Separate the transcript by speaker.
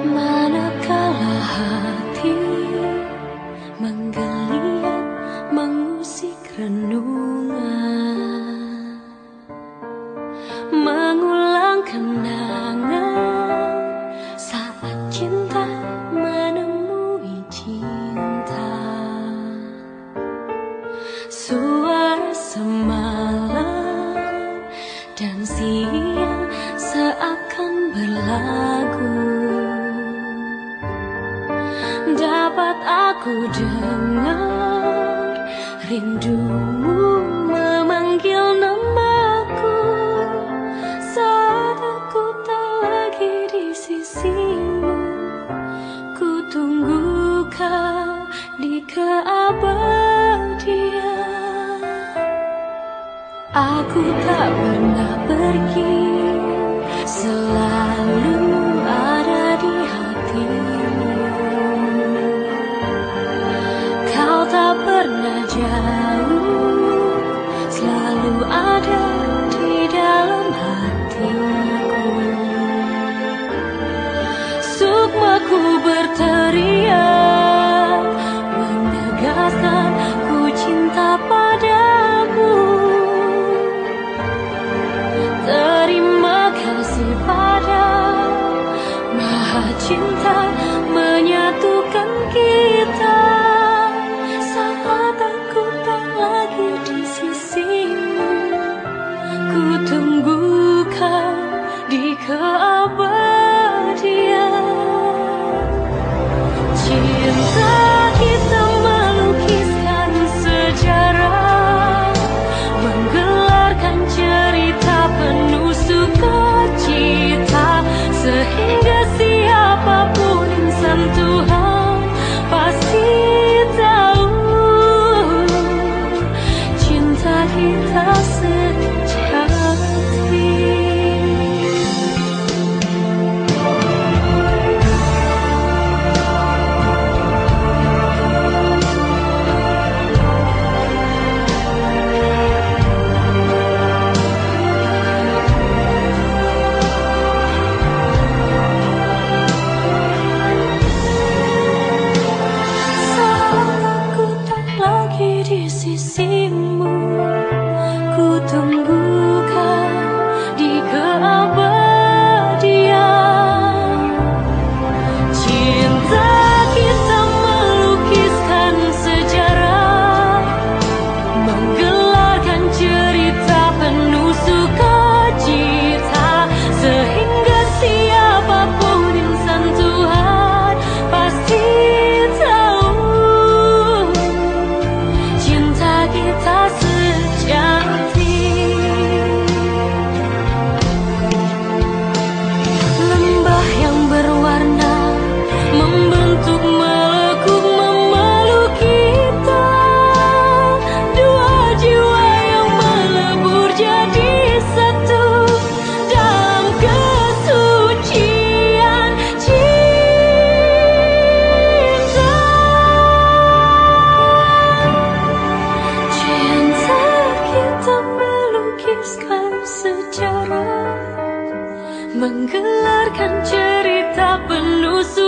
Speaker 1: Manakala hati menggeliat mengusik renungan, mengulang kenangan saat cinta menemui cinta. Suara semalam dan siang seakan berlagu, dapat aku dengar rindumu memanggil namaku saat aku tak lagi di sisimu. Ku tunggu kau di keabadian. Aku tak pernah pergi, selalu ada di hatimu. Kau tak pernah jauh, selalu ada di dalam hatiku. Sukmaku berteriak, menegaskan ku cinta padamu. Terima kasih pada Maha Cinta menyatukan kita. Saat aku tak lagi di sisimu, ku tunggu kau di keabadian. Cinta kita melukiskan sejarah, menggelarkan cerita penuh sukacita, sehingga siapapun insan Tuhan pasti tahu cinta kita sejati. Di sisimu, ku tunggu kau di keabadian. Cinta kita melukiskan sejarah, menggelarkan cerita penuh sukacita, sehingga siapapun insan Tuhan pasti kita sejati. Lembah yang berwarna membentuk melekuk memeluk kita, dua jiwa yang melebur jadi satu dalam kesucian cinta. Kita melukiskan sejarah, menggelarkan cerita penuh